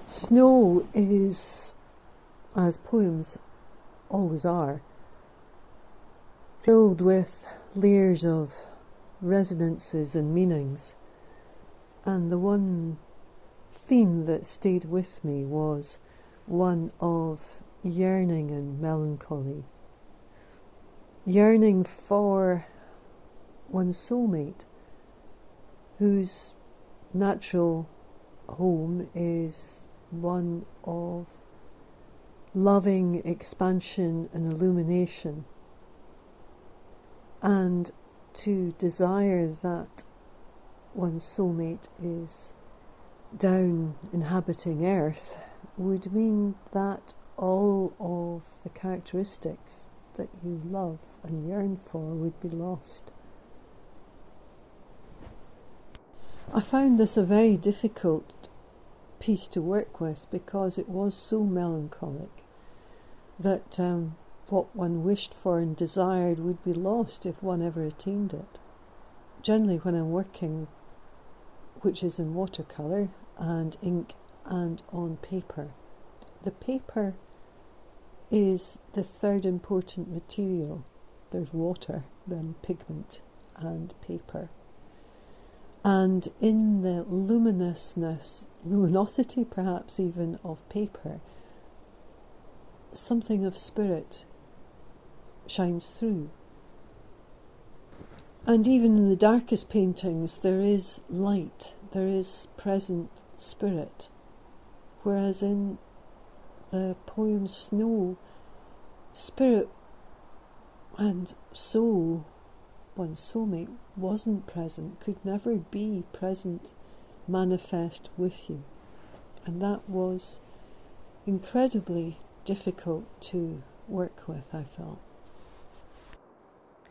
Snow is, as poems always are, filled with layers of resonances and meanings. And the one theme that stayed with me was one of yearning and melancholy. Yearning for one's soulmate, whose natural home is one of loving expansion and illumination, and to desire that one's soulmate is down inhabiting Earth would mean that all of the characteristics that you love and yearn for would be lost. I found this a very difficult piece to work with because it was so melancholic that what one wished for and desired would be lost if one ever attained it. Generally when I'm working, which is in watercolour and ink and on paper, the paper is the third important material. There's water, then pigment and paper. And in the luminosity perhaps even of paper, something of spirit shines through. And even in the darkest paintings there is light, there is present spirit. Whereas in the poem Snow, spirit and soul, one's soulmate, wasn't present, could never be present, manifest with you. And that was incredibly difficult to work with, I felt.